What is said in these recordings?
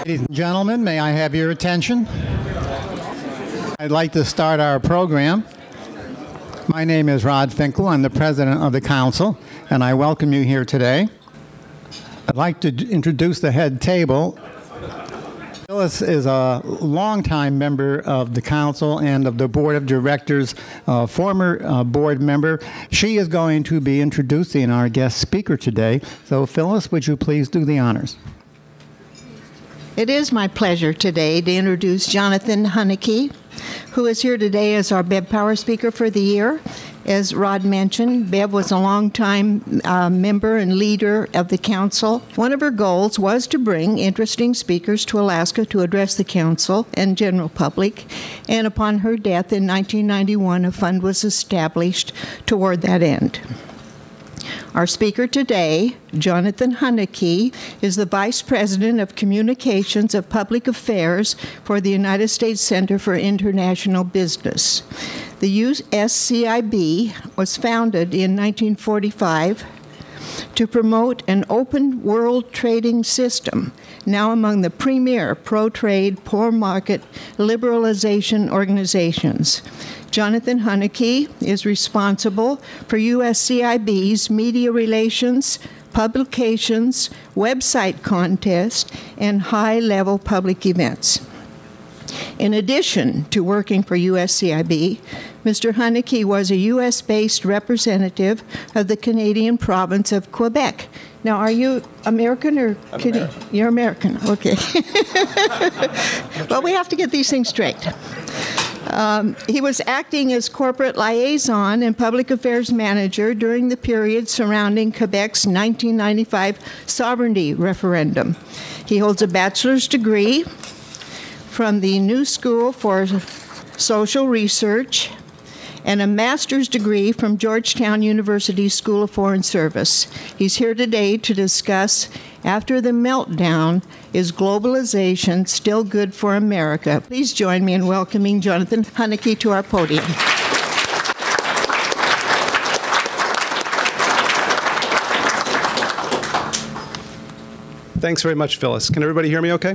Ladies and gentlemen, may I have your attention? I'd like to start our program. My name is Rod Finkel. I'm the president of the council, and I welcome you here today. I'd like to introduce the head table. Phyllis is a longtime member of the council and of the board of directors, former board member. She is going to be introducing our guest speaker today. So Phyllis, would you please do the honors? It is my pleasure today to introduce Jonathan Hunneke, who is here today as our Bev Power Speaker for the year. As Rod mentioned, Bev was a longtime member and leader of the council. One of her goals was to bring interesting speakers to Alaska to address the council and general public, and upon her death in 1991, a fund was established toward that end. Our speaker today, Jonathan Hunneke, is the Vice President of Communications of Public Affairs for the United States Center for International Business. The USCIB was founded in 1945 to promote an open world trading system, now among the premier pro-trade, pro-market liberalization organizations. Jonathan Hunneke is responsible for USCIB's media relations, publications, website contests, and high-level public events. In addition to working for USCIB, Mr. Hunneke was a U.S.-based representative of the Canadian province of Quebec. Now, are you American or Canadian? You're American, okay. Well, we have to get these things straight. He was acting as corporate liaison and public affairs manager during the period surrounding Quebec's 1995 sovereignty referendum. He holds a bachelor's degree from the New School for Social Research and a master's degree from Georgetown University School of Foreign Service. He's here today to discuss, after the meltdown, is globalization still good for America? Please join me in welcoming Jonathan Hunneke to our podium. Thanks very much, Phyllis. Can everybody hear me okay?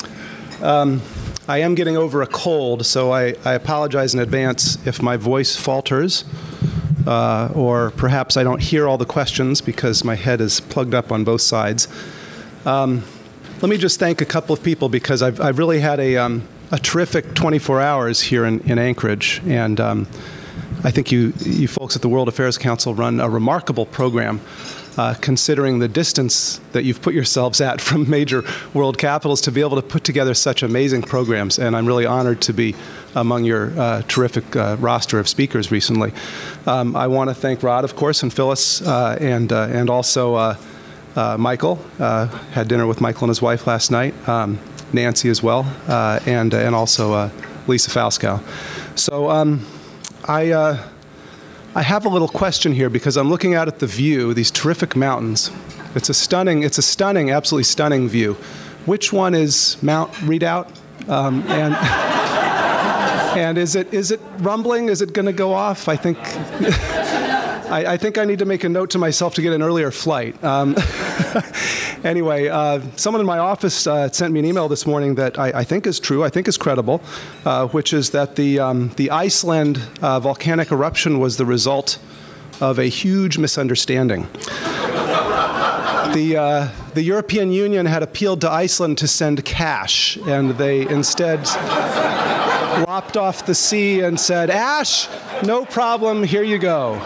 I am getting over a cold, so I apologize in advance if my voice falters, or perhaps I don't hear all the questions because my head is plugged up on both sides. Let me just thank a couple of people because I've really had a terrific 24 hours here in Anchorage, and I think you folks at the World Affairs Council run a remarkable program. Considering the distance that you've put yourselves at from major world capitals to be able to put together such amazing programs. And I'm really honored to be among your terrific roster of speakers recently. I want to thank Rod, of course, and Phyllis, and also Michael. Had dinner with Michael and his wife last night, Nancy as well, and also Lisa Falskow. So I have a little question here because I'm looking out at the view, these terrific mountains. It's a stunning, absolutely stunning view. Which one is Mount Redoubt? And is it rumbling? Is it going to go off? I think I need to make a note to myself to get an earlier flight. Anyway, someone in my office sent me an email this morning that I think is true, I think is credible, which is that the Iceland volcanic eruption was the result of a huge misunderstanding. The European Union had appealed to Iceland to send cash, and they instead lopped off the sea and said, "Ash, no problem, here you go."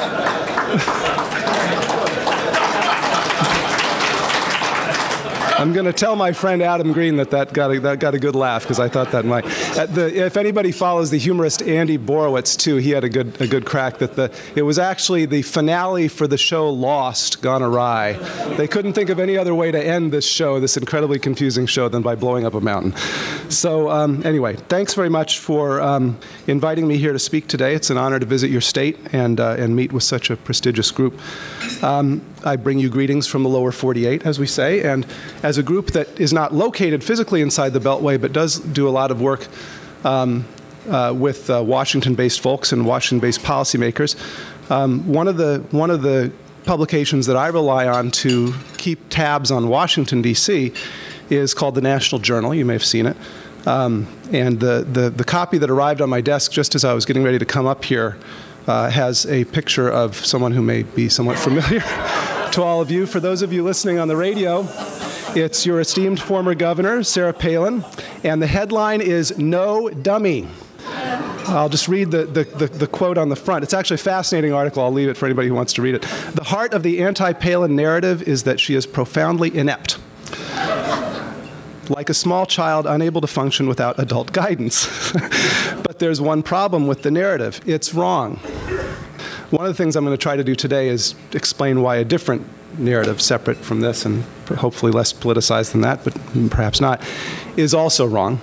I'm going to tell my friend Adam Green that got a good laugh because I thought that might. If anybody follows the humorist Andy Borowitz too, he had a good crack that it was actually the finale for the show Lost gone awry. They couldn't think of any other way to end this show, this incredibly confusing show, than by blowing up a mountain. So anyway, thanks very much for inviting me here to speak today. It's an honor to visit your state and meet with such a prestigious group. I bring you greetings from the lower 48, as we say, and as a group that is not located physically inside the Beltway, but does do a lot of work with Washington-based folks and Washington-based policymakers. One of the publications that I rely on to keep tabs on Washington, D.C. is called the National Journal. You may have seen it. And the copy that arrived on my desk just as I was getting ready to come up here has a picture of someone who may be somewhat familiar to all of you. For those of you listening on the radio, it's your esteemed former governor, Sarah Palin, and the headline is "No Dummy." I'll just read the quote on the front. It's actually a fascinating article. I'll leave it for anybody who wants to read it. "The heart of the anti-Palin narrative is that she is profoundly inept. Like a small child unable to function without adult guidance." But there's one problem with the narrative. It's wrong. One of the things I'm going to try to do today is explain why a different narrative, separate from this and hopefully less politicized than that, but perhaps not, is also wrong.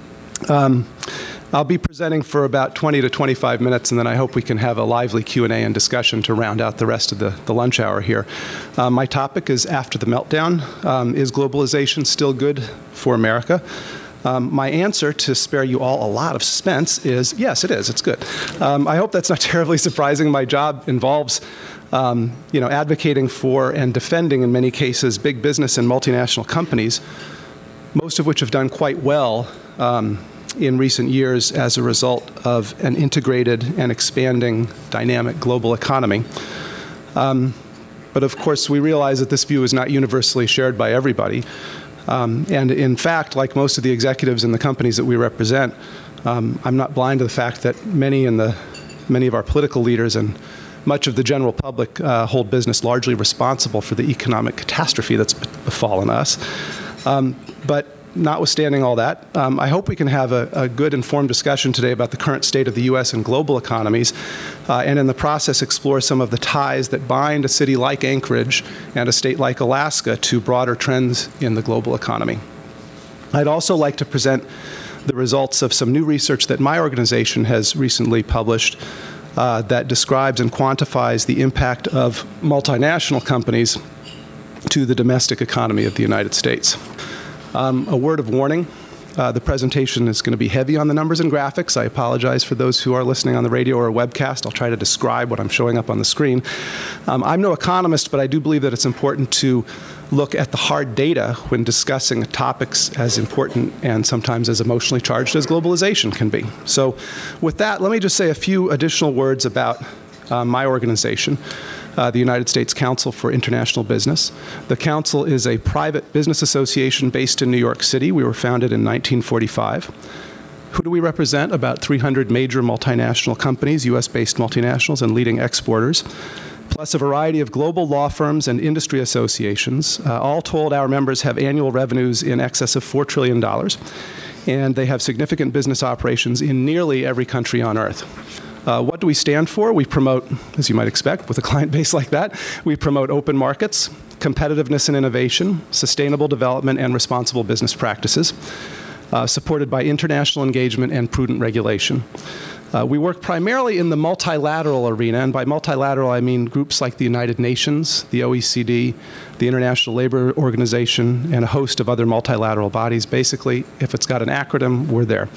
I'll be presenting for about 20 to 25 minutes, and then I hope we can have a lively Q&A and discussion to round out the rest of the lunch hour here. My topic is After the Meltdown. Is globalization still good for America? My answer, to spare you all a lot of suspense, is yes, it is. It's good. I hope that's not terribly surprising. My job involves advocating for and defending, in many cases, big business and multinational companies, most of which have done quite well in recent years as a result of an integrated and expanding dynamic global economy. But of course, we realize that this view is not universally shared by everybody. And in fact, like most of the executives in the companies that we represent, I'm not blind to the fact that many of our political leaders and much of the general public hold business largely responsible for the economic catastrophe that's befallen us. But notwithstanding all that, I hope we can have a good informed discussion today about the current state of the U.S. and global economies, and in the process explore some of the ties that bind a city like Anchorage and a state like Alaska to broader trends in the global economy. I'd also like to present the results of some new research that my organization has recently published that describes and quantifies the impact of multinational companies to the domestic economy of the United States. A word of warning, the presentation is going to be heavy on the numbers and graphics. I apologize for those who are listening on the radio or a webcast. I'll try to describe what I'm showing up on the screen. I'm no economist, but I do believe that it's important to look at the hard data when discussing topics as important and sometimes as emotionally charged as globalization can be. So with that, let me just say a few additional words about my organization. The United States Council for International Business. The Council is a private business association based in New York City. We were founded in 1945. Who do we represent? About 300 major multinational companies, U.S.-based multinationals and leading exporters, plus a variety of global law firms and industry associations. All told, our members have annual revenues in excess of $4 trillion, and they have significant business operations in nearly every country on Earth. What do we stand for? We promote, as you might expect with a client base like that, we promote open markets, competitiveness and innovation, sustainable development, and responsible business practices, supported by international engagement and prudent regulation. We work primarily in the multilateral arena, and by multilateral I mean groups like the United Nations, the OECD, the International Labor Organization, and a host of other multilateral bodies. Basically, if it's got an acronym, we're there.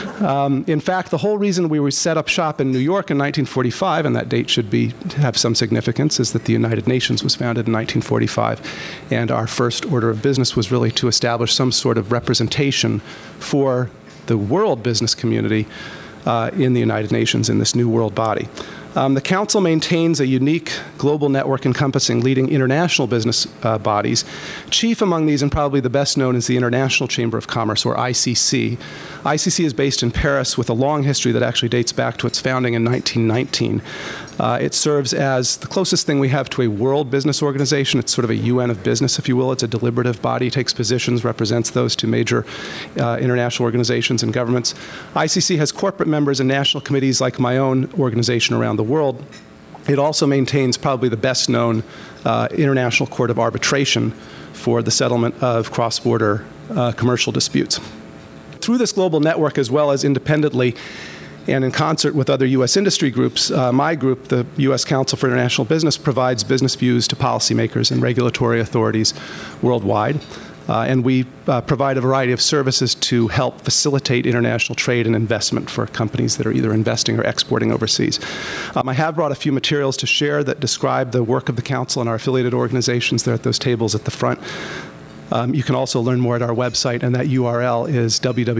In fact, the whole reason we set up shop in New York in 1945, and that date should have some significance, is that the United Nations was founded in 1945, and our first order of business was really to establish some sort of representation for the world business community in the United Nations in this new world body. The Council maintains a unique global network encompassing leading international business bodies. Chief among these, and probably the best known, is the International Chamber of Commerce, or ICC. ICC is based in Paris with a long history that actually dates back to its founding in 1919. It serves as the closest thing we have to a world business organization. It's sort of a UN of business, if you will. It's a deliberative body, takes positions, represents those to major international organizations and governments. ICC has corporate members and national committees like my own organization around the world. It also maintains probably the best known International Court of Arbitration for the settlement of cross-border commercial disputes. Through this global network, as well as independently and in concert with other U.S. industry groups, my group, the U.S. Council for International Business, provides business views to policymakers and regulatory authorities worldwide. and we provide a variety of services to help facilitate international trade and investment for companies that are either investing or exporting overseas. I have brought a few materials to share that describe the work of the Council and our affiliated organizations. They're at those tables at the front. You can also learn more at our website, and that URL is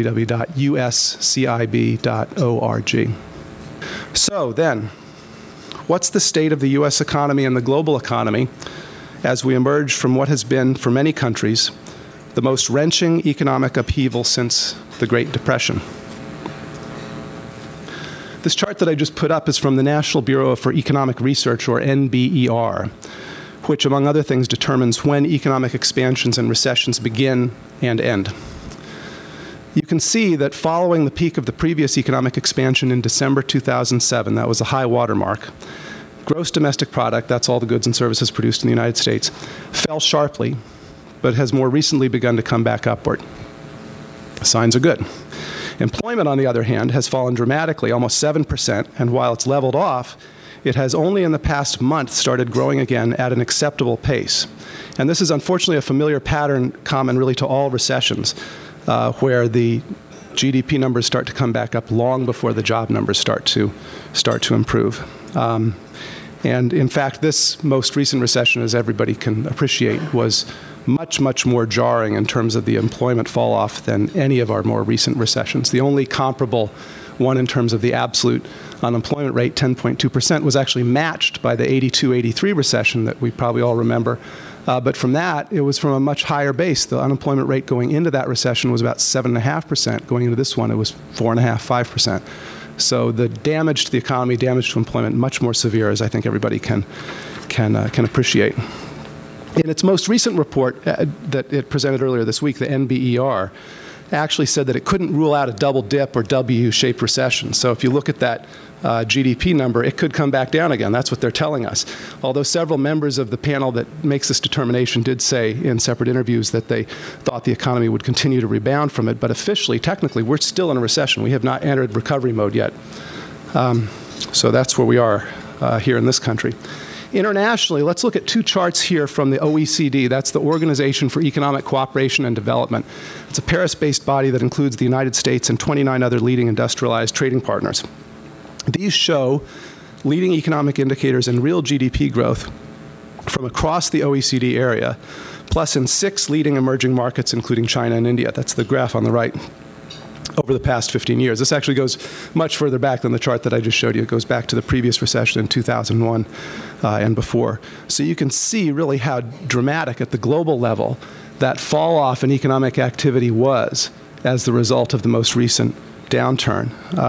www.uscib.org. So then, what's the state of the U.S. economy and the global economy as we emerge from what has been, for many countries, the most wrenching economic upheaval since the Great Depression? This chart that I just put up is from the National Bureau for Economic Research, or NBER, which, among other things, determines when economic expansions and recessions begin and end. You can see that following the peak of the previous economic expansion in December 2007, that was a high watermark, gross domestic product, that's all the goods and services produced in the United States, fell sharply, but has more recently begun to come back upward. Signs are good. Employment, on the other hand, has fallen dramatically, almost 7%, and while it's leveled off, it has only in the past month started growing again at an acceptable pace. And this is unfortunately a familiar pattern common really to all recessions, where the GDP numbers start to come back up long before the job numbers start to improve. And in fact, this most recent recession, as everybody can appreciate, was much, much more jarring in terms of the employment fall off than any of our more recent recessions. The only comparable one in terms of the absolute unemployment rate, 10.2%, was actually matched by the 82-83 recession that we probably all remember. But from that, it was from a much higher base. The unemployment rate going into that recession was about 7.5%. Going into this one, it was 4.5%, 5%. So the damage to the economy, damage to employment, much more severe, as I think everybody can appreciate. In its most recent report that it presented earlier this week, the NBER actually said that it couldn't rule out a double dip or W-shaped recession. So if you look at that GDP number, it could come back down again. That's what they're telling us. Although several members of the panel that makes this determination did say in separate interviews that they thought the economy would continue to rebound from it. But officially, technically, we're still in a recession. We have not entered recovery mode yet. So that's where we are here in this country. Internationally, let's look at two charts here from the OECD. That's the Organization for Economic Cooperation and Development. It's a Paris-based body that includes the United States and 29 other leading industrialized trading partners. These show leading economic indicators and real GDP growth from across the OECD area, plus in 6 leading emerging markets, including China and India. That's the graph on the right. Over the past 15 years. This actually goes much further back than the chart that I just showed you. It goes back to the previous recession in 2001 and before. So you can see really how dramatic at the global level that fall off in economic activity was as the result of the most recent downturn,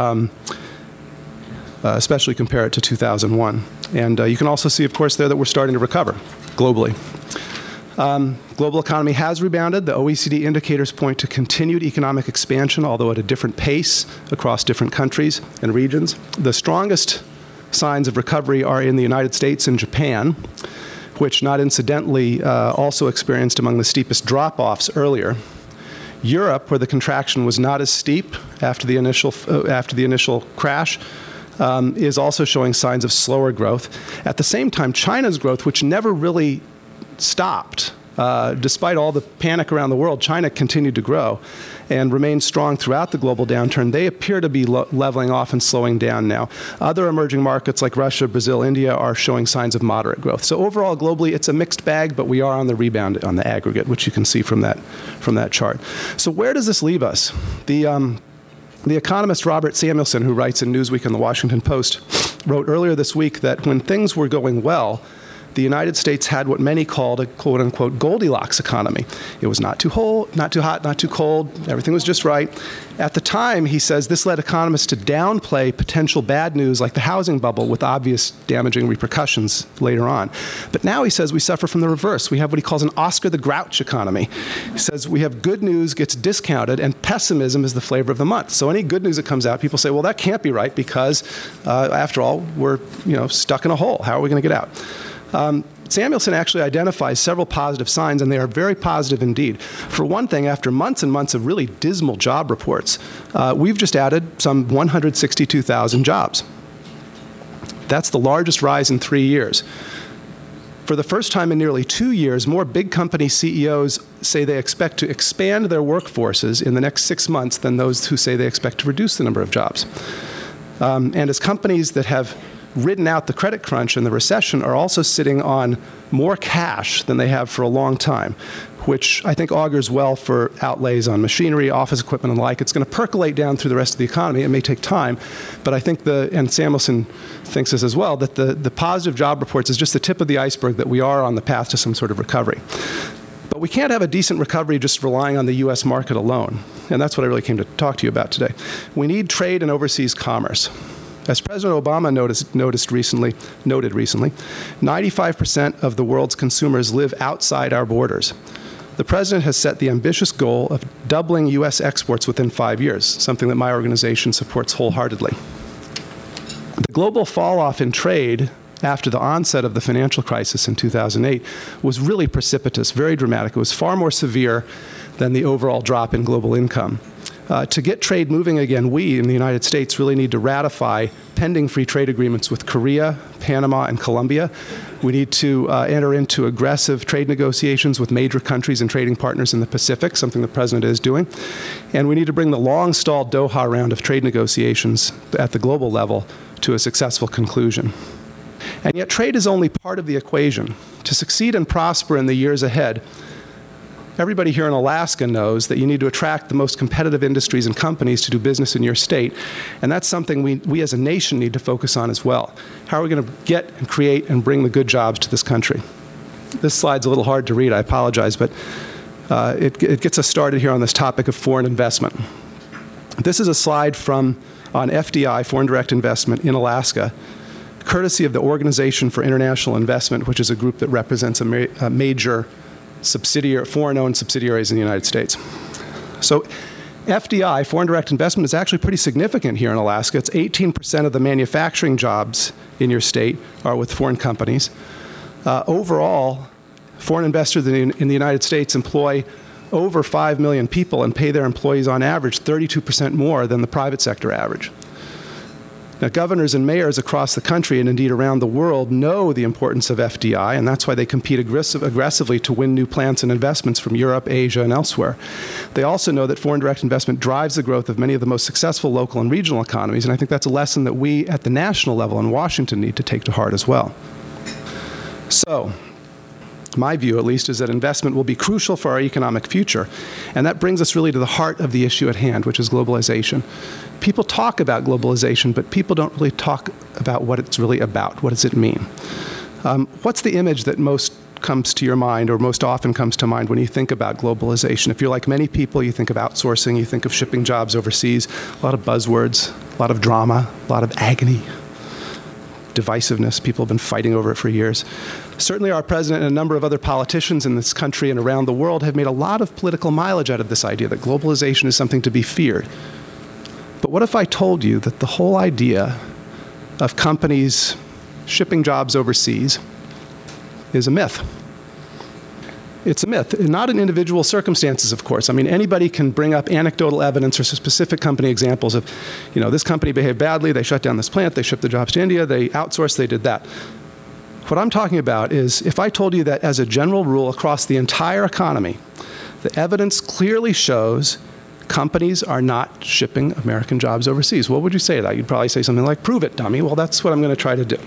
especially compare it to 2001. And you can also see, of course, there that we're starting to recover globally. Global economy has rebounded. The OECD indicators point to continued economic expansion, although at a different pace across different countries and regions. The strongest signs of recovery are in the United States and Japan, which not incidentally also experienced among the steepest drop-offs earlier. Europe, where the contraction was not as steep after the initial crash, is also showing signs of slower growth. At the same time, China's growth, which never really stopped. Despite all the panic around the world, China continued to grow and remained strong throughout the global downturn. They appear to be leveling off and slowing down now. Other emerging markets like Russia, Brazil, India are showing signs of moderate growth. So overall, globally, it's a mixed bag, but we are on the rebound on the aggregate, which you can see from that chart. So where does this leave us? The economist Robert Samuelson, who writes in Newsweek and the Washington Post, wrote earlier this week that when things were going well, the United States had what many called a quote-unquote Goldilocks economy. It was not too hot, not too cold. Everything was just right. At the time, he says, this led economists to downplay potential bad news like the housing bubble with obvious damaging repercussions later on. But now, he says, we suffer from the reverse. We have what he calls an Oscar the Grouch economy. He says we have good news gets discounted and pessimism is the flavor of the month. So any good news that comes out, people say, well, that can't be right because, after all, we're stuck in a hole. How are we going to get out? Samuelson actually identifies several positive signs, and they are very positive indeed. For one thing, after months and months of really dismal job reports, we've just added some 162,000 jobs. That's the largest rise in 3 years. For the first time in nearly 2 years, more big company CEOs say they expect to expand their workforces in the next 6 months than those who say they expect to reduce the number of jobs. And as companies that have ridden out the credit crunch and the recession are also sitting on more cash than they have for a long time, which I think augurs well for outlays on machinery, office equipment, and the like. It's going to percolate down through the rest of the economy. It may take time, but I think and Samuelson thinks this as well, that the positive job reports is just the tip of the iceberg, that we are on the path to some sort of recovery. But we can't have a decent recovery just relying on the U.S. market alone, and that's what I really came to talk to you about today. We need trade and overseas commerce. As President Obama noted recently, 95% of the world's consumers live outside our borders. The President has set the ambitious goal of doubling U.S. exports within 5 years, something that my organization supports wholeheartedly. The global fall-off in trade after the onset of the financial crisis in 2008 was really precipitous, very dramatic. It was far more severe than the overall drop in global income. To get trade moving again, we in the United States really need to ratify pending free trade agreements with Korea, Panama, and Colombia. We need to enter into aggressive trade negotiations with major countries and trading partners in the Pacific, something the President is doing. And we need to bring the long-stalled Doha round of trade negotiations at the global level to a successful conclusion. And yet trade is only part of the equation. To succeed and prosper in the years ahead, everybody here in Alaska knows that you need to attract the most competitive industries and companies to do business in your state, and that's something we as a nation need to focus on as well. How are we going to get and create and bring the good jobs to this country? This slide's a little hard to read, I apologize, but it gets us started here on this topic of foreign investment. This is a slide on FDI, foreign direct investment, in Alaska, courtesy of the Organization for International Investment, which is a group that represents a major foreign-owned subsidiaries in the United States. So FDI, foreign direct investment, is actually pretty significant here in Alaska. It's 18% of the manufacturing jobs in your state are with foreign companies. Overall, foreign investors in the United States employ over 5 million people and pay their employees on average 32% more than the private sector average. Now, governors and mayors across the country and indeed around the world know the importance of FDI, and that's why they compete aggressively to win new plants and investments from Europe, Asia, and elsewhere. They also know that foreign direct investment drives the growth of many of the most successful local and regional economies, and I think that's a lesson that we at the national level in Washington need to take to heart as well. So, my view, at least, is that investment will be crucial for our economic future. And that brings us really to the heart of the issue at hand, which is globalization. People talk about globalization, but people don't really talk about what it's really about. What does it mean? What's the image that most comes to your mind, or most often comes to mind when you think about globalization? If you're like many people, you think of outsourcing, you think of shipping jobs overseas, a lot of buzzwords, a lot of drama, a lot of agony, divisiveness. People have been fighting over it for years. Certainly our president and a number of other politicians in this country and around the world have made a lot of political mileage out of this idea that globalization is something to be feared. But what if I told you that the whole idea of companies shipping jobs overseas is a myth? It's a myth, not in individual circumstances, of course. I mean, anybody can bring up anecdotal evidence or specific company examples of, this company behaved badly, they shut down this plant, they shipped the jobs to India, they outsourced, they did that. What I'm talking about is if I told you that as a general rule across the entire economy, the evidence clearly shows companies are not shipping American jobs overseas. What would you say to that? You'd probably say something like, prove it, dummy. Well, that's what I'm going to try to do.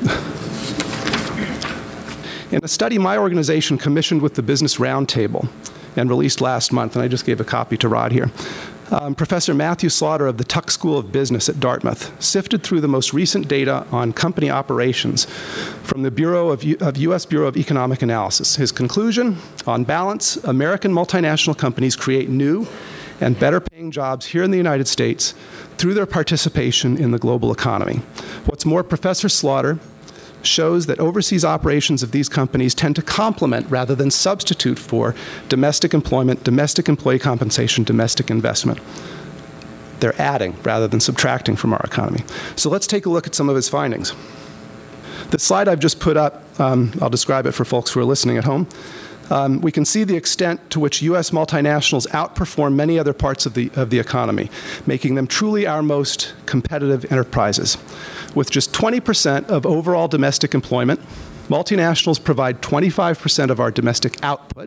In a study my organization commissioned with the Business Roundtable and released last month, and I just gave a copy to Rod here, Professor Matthew Slaughter of the Tuck School of Business at Dartmouth sifted through the most recent data on company operations from the U.S. Bureau of Economic Analysis. His conclusion, on balance, American multinational companies create new and better paying jobs here in the United States through their participation in the global economy. What's more, Professor Slaughter shows that overseas operations of these companies tend to complement rather than substitute for domestic employment, domestic employee compensation, domestic investment. They're adding rather than subtracting from our economy. So let's take a look at some of his findings. The slide I've just put up, I'll describe it for folks who are listening at home. We can see the extent to which U.S. multinationals outperform many other parts of the economy, making them truly our most competitive enterprises. With just 20% of overall domestic employment, Multinationals provide 25% of our domestic output,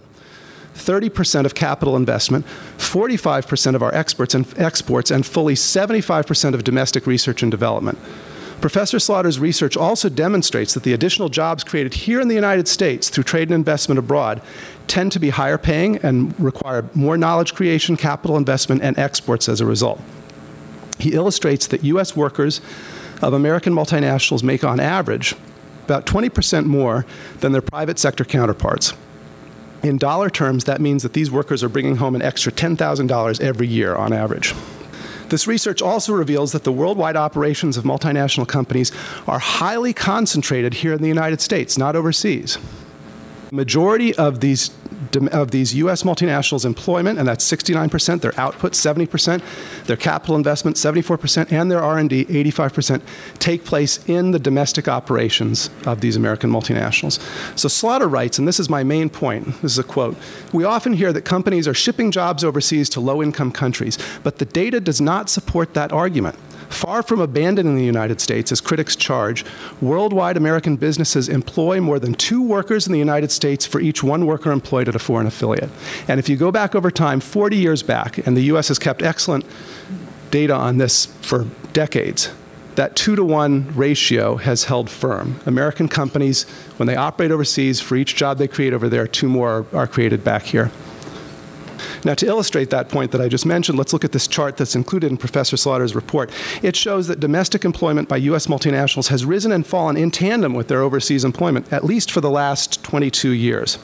30% of capital investment, 45% of our exports, and fully 75% of domestic research and development. Professor Slaughter's research also demonstrates that the additional jobs created here in the United States through trade and investment abroad tend to be higher paying and require more knowledge creation, capital investment, and exports as a result. He illustrates that U.S. workers of American multinationals make on average about 20% more than their private sector counterparts. In dollar terms, that means that these workers are bringing home an extra $10,000 every year on average. This research also reveals that the worldwide operations of multinational companies are highly concentrated here in the United States, not overseas. The majority of these U.S. multinationals' employment, and that's 69%, their output, 70%, their capital investment, 74%, and their R&D, 85%, take place in the domestic operations of these American multinationals. So Slaughter writes, and this is my main point, this is a quote, "We often hear that companies are shipping jobs overseas to low-income countries, but the data does not support that argument. Far from abandoning the United States, as critics charge, worldwide American businesses employ more than 2 workers in the United States for each 1 worker employed at a foreign affiliate." And if you go back over time, 40 years back, and the U.S. has kept excellent data on this for decades, that 2-to-1 ratio has held firm. American companies, when they operate overseas, for each job they create over there, 2 more are created back here. Now, to illustrate that point that I just mentioned, let's look at this chart that's included in Professor Slaughter's report. It shows that domestic employment by U.S. multinationals has risen and fallen in tandem with their overseas employment, at least for the last 22 years.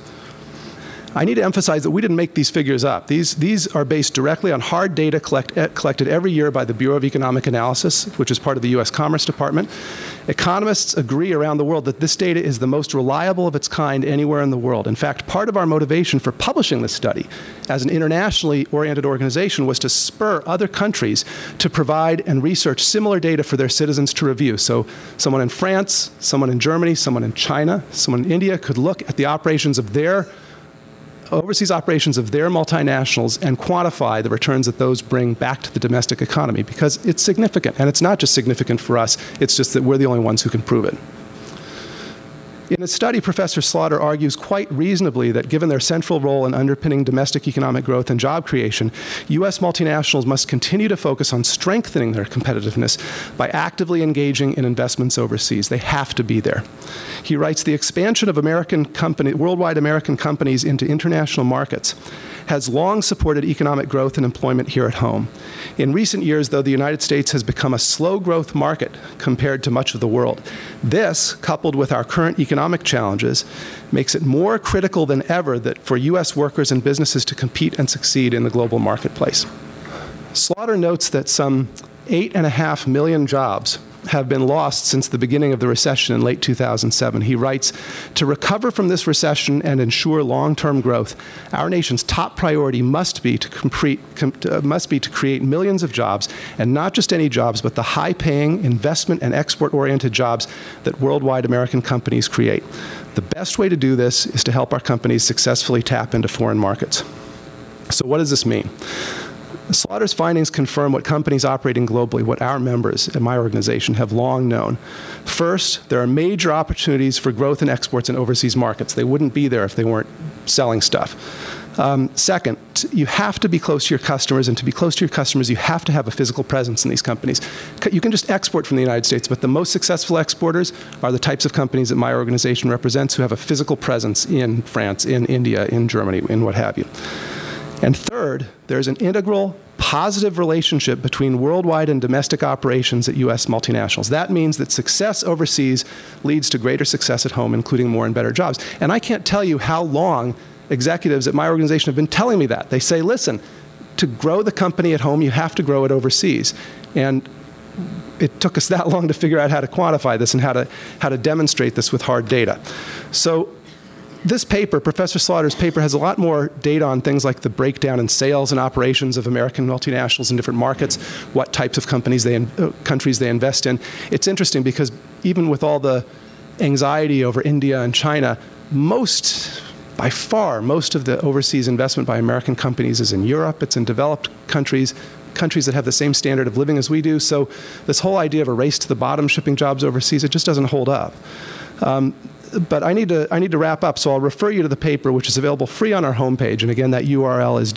I need to emphasize that we didn't make these figures up. These are based directly on hard data collected every year by the Bureau of Economic Analysis, which is part of the U.S. Commerce Department. Economists agree around the world that this data is the most reliable of its kind anywhere in the world. In fact, part of our motivation for publishing this study as an internationally oriented organization was to spur other countries to provide and research similar data for their citizens to review. So someone in France, someone in Germany, someone in China, someone in India could look at the operations of their overseas operations of their multinationals and quantify the returns that those bring back to the domestic economy, because it's significant. And it's not just significant for us, it's just that we're the only ones who can prove it. In his study, Professor Slaughter argues quite reasonably that given their central role in underpinning domestic economic growth and job creation, U.S. multinationals must continue to focus on strengthening their competitiveness by actively engaging in investments overseas. They have to be there. He writes, "The expansion of worldwide American companies into international markets has long supported economic growth and employment here at home. In recent years, though, the United States has become a slow-growth market compared to much of the world. This, coupled with our current economic challenges, makes it more critical than ever that for U.S. workers and businesses to compete and succeed in the global marketplace." Slaughter notes that some 8.5 million jobs have been lost since the beginning of the recession in late 2007. He writes, "To recover from this recession and ensure long-term growth, our nation's top priority must be to create millions of jobs, and not just any jobs, but the high-paying, investment and export-oriented jobs that worldwide American companies create. The best way to do this is to help our companies successfully tap into foreign markets." So what does this mean? Slaughter's findings confirm what companies operating globally, what our members at my organization have long known. First, there are major opportunities for growth in exports in overseas markets. They wouldn't be there if they weren't selling stuff. Second, you have to be close to your customers, and to be close to your customers, you have to have a physical presence in these companies. You can just export from the United States, but the most successful exporters are the types of companies that my organization represents who have a physical presence in France, in India, in Germany, in what have you. And third, there's an integral, positive relationship between worldwide and domestic operations at U.S. multinationals. That means that success overseas leads to greater success at home, including more and better jobs. And I can't tell you how long executives at my organization have been telling me that. They say, listen, to grow the company at home, you have to grow it overseas. And it took us that long to figure out how to quantify this and how to demonstrate this with hard data. So this paper, Professor Slaughter's paper, has a lot more data on things like the breakdown in sales and operations of American multinationals in different markets, what types of countries they invest in. It's interesting because even with all the anxiety over India and China, by far, most of the overseas investment by American companies is in Europe. It's in developed countries that have the same standard of living as we do. So this whole idea of a race to the bottom shipping jobs overseas, it just doesn't hold up. but I need to wrap up, so I'll refer you to the paper, which is available free on our homepage. And again, that URL is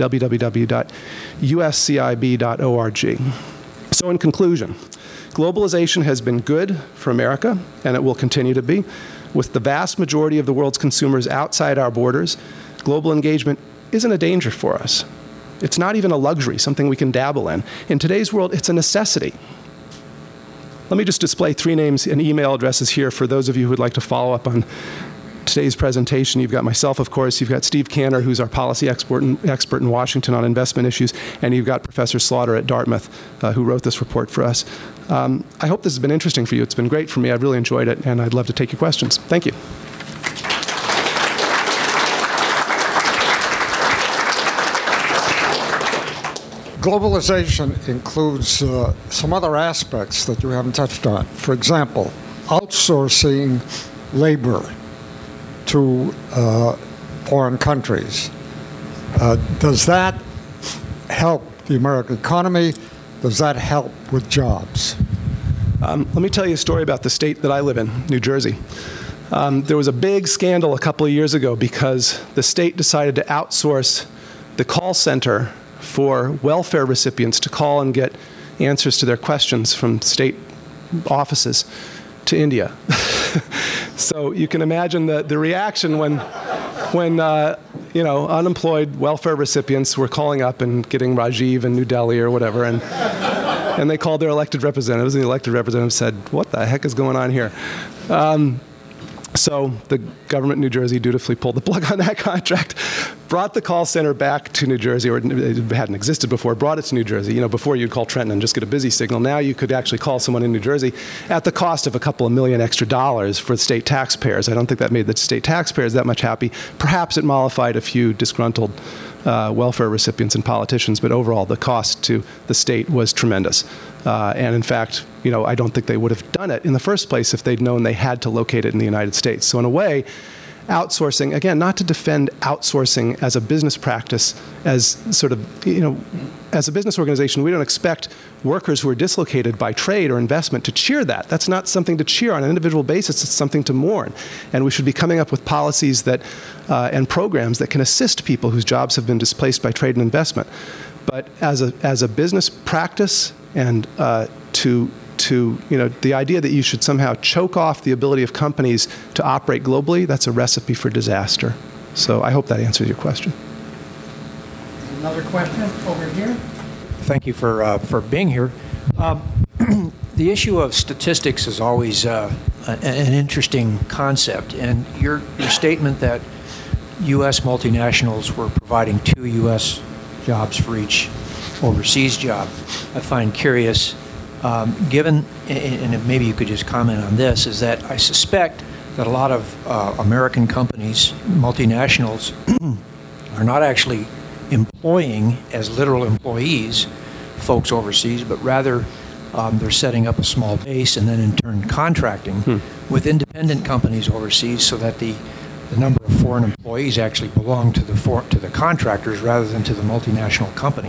www.uscib.org. So in conclusion, globalization has been good for America, and it will continue to be. With the vast majority of the world's consumers outside our borders, global engagement isn't a danger for us. It's not even a luxury, something we can dabble in. In today's world, it's a necessity. Let me just display 3 names and email addresses here for those of you who would like to follow up on today's presentation. You've got myself, of course. You've got Steve Cantor, who's our policy expert in Washington on investment issues. And you've got Professor Slaughter at Dartmouth, who wrote this report for us. I hope this has been interesting for you. It's been great for me. I've really enjoyed it, and I'd love to take your questions. Thank you. Globalization includes some other aspects that you haven't touched on. For example, outsourcing labor to foreign countries. Does that help the American economy? Does that help with jobs? Let me tell you a story about the state that I live in, New Jersey. There was a big scandal a couple of years ago because the state decided to outsource the call center for welfare recipients to call and get answers to their questions from state offices to India. So you can imagine the reaction when unemployed welfare recipients were calling up and getting Rajiv in New Delhi or whatever, and they called their elected representatives, and the elected representative said, "What the heck is going on here?" So the government in New Jersey dutifully pulled the plug on that contract, brought the call center back to New Jersey, or it hadn't existed before, brought it to New Jersey. You know, before you'd call Trenton and just get a busy signal. Now you could actually call someone in New Jersey at the cost of a couple of million extra dollars for state taxpayers. I don't think that made the state taxpayers that much happy. Perhaps it mollified a few disgruntled welfare recipients and politicians, but overall the cost to the state was tremendous. And in fact, I don't think they would have done it in the first place if they'd known they had to locate it in the United States. So in a way, outsourcing, again, not to defend outsourcing as a business practice, as sort of, as a business organization, we don't expect workers who are dislocated by trade or investment to cheer that. That's not something to cheer on an individual basis. It's something to mourn. And we should be coming up with policies that, and programs that can assist people whose jobs have been displaced by trade and investment. But as a business practice, and the idea that you should somehow choke off the ability of companies to operate globally, that's a recipe for disaster. So I hope that answers your question. Another question over here. Thank you for being here. The issue of statistics is always an interesting concept, and your statement that U.S. multinationals were providing 2 U.S. jobs for each overseas job, I find curious. Given, and maybe you could just comment on this, is that I suspect that a lot of American companies, multinationals, are not actually employing as literal employees folks overseas, but rather they're setting up a small base and then in turn contracting with independent companies overseas so that the number of foreign employees actually belong to the contractors rather than to the multinational company.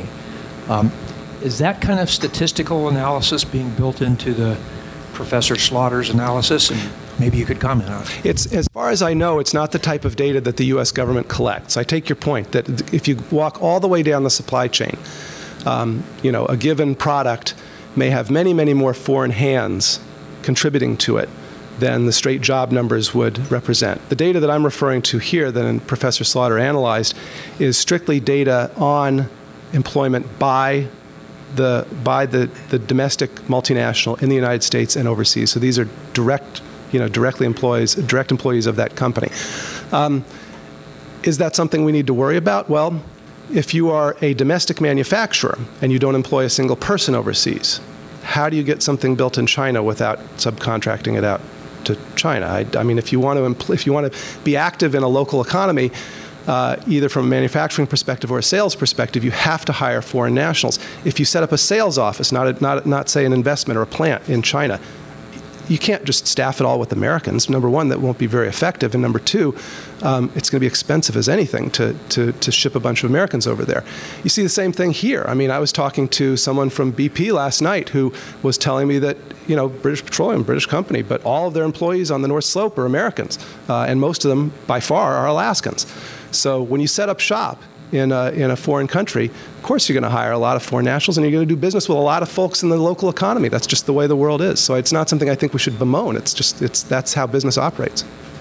Is that kind of statistical analysis being built into the Professor Slaughter's analysis? And maybe you could comment on it. It's, as far as I know, it's not the type of data that the U.S. government collects. I take your point that if you walk all the way down the supply chain, a given product may have many, many more foreign hands contributing to it than the straight job numbers would represent. The data that I'm referring to here that Professor Slaughter analyzed is strictly data on employment by the domestic multinational in the United States and overseas. So these are direct employees of that company. Is that something we need to worry about? Well, if you are a domestic manufacturer and you don't employ a single person overseas, how do you get something built in China without subcontracting it out to China? I mean, if you want to be active in a local economy, either from a manufacturing perspective or a sales perspective, you have to hire foreign nationals. If you set up a sales office, not say an investment or a plant in China, you can't just staff it all with Americans. Number one, that won't be very effective. And number two, it's going to be expensive as anything to ship a bunch of Americans over there. You see the same thing here. I mean, I was talking to someone from BP last night who was telling me that, British Petroleum, British company, but all of their employees on the North Slope are Americans. And most of them, by far, are Alaskans. So when you set up shop in a foreign country, of course you're going to hire a lot of foreign nationals, and you're going to do business with a lot of folks in the local economy. That's just the way the world is. So it's not something I think we should bemoan. That's how business operates.